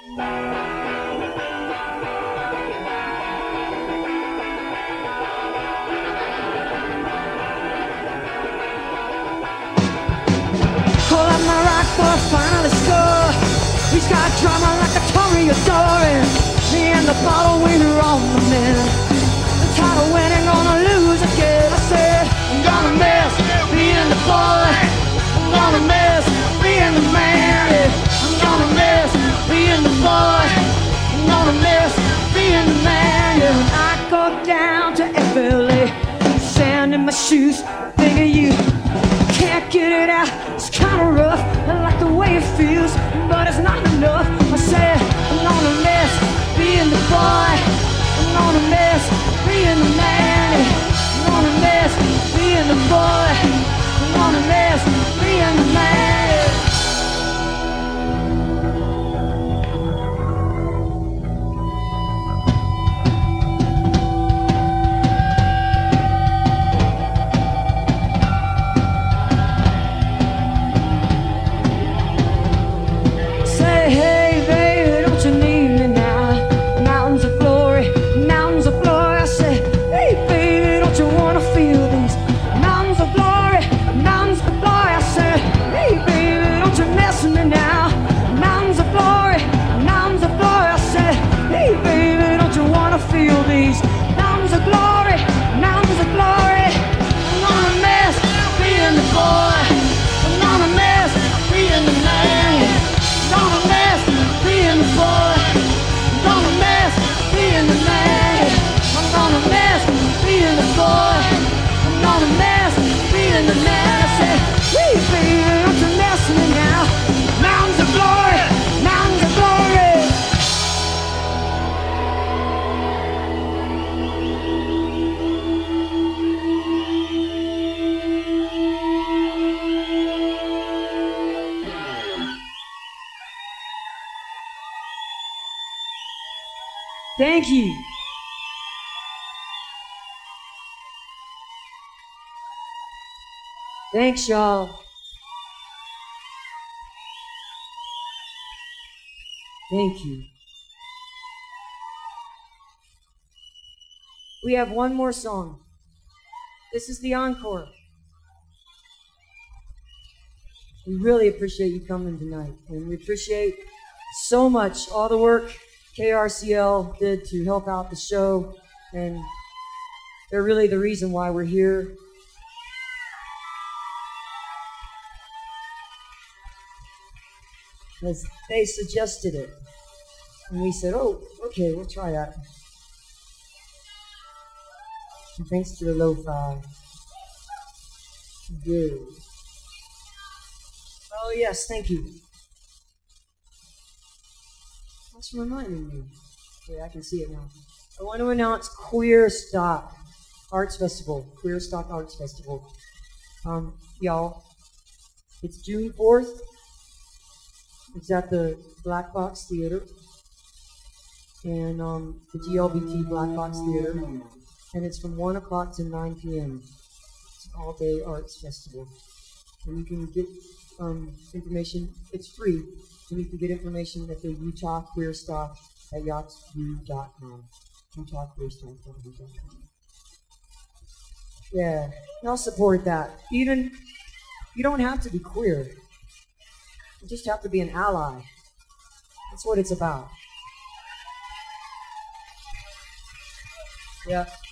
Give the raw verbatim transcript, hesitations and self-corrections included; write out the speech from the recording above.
Call up my rock boy, finally score. He's got drama like a Toreador. Me and the bottle winner on the mend. The title winning, gonna lose again. I said, I'm gonna miss being the boy. I'm gonna miss being the man. Yeah. I'm gonna miss being the boy. I'm gonna miss being the man. Yeah. When I go down to F L A, sand in my shoes, think of you. Can't get it out, it's kinda rough. I like the way it feels, but it's not enough. I said, I'm gonna miss being the boy. I'm gonna miss being the man. I'm gonna miss being the boy. I'm gonna miss being the man. Thank you. Thanks, y'all. Thank you. We have one more song. This is the encore. We really appreciate you coming tonight, and we appreciate so much all the work K R C L did to help out the show, and they're really the reason why we're here. Because they suggested it, and we said, oh, okay, we'll try that. And thanks to the lo-fi. Good. Oh yes, thank you. That's reminding me. Okay, I can see it now. I want to announce Queer Stock Arts Festival. Queer Stock Arts Festival. Um, y'all, it's June fourth. It's at the Black Box Theater. And um, the G L B T Black Box Theater. And it's from one o'clock to nine p.m. It's an all-day arts festival. And you can get um, information, it's free. And you can get information at the Utah Queer Stock at yahoo dot com. Utah Queer Stock at yahoo dot com. Yeah, and I'll support that. Even, you don't have to be queer. You just have to be an ally. That's what it's about. Yeah.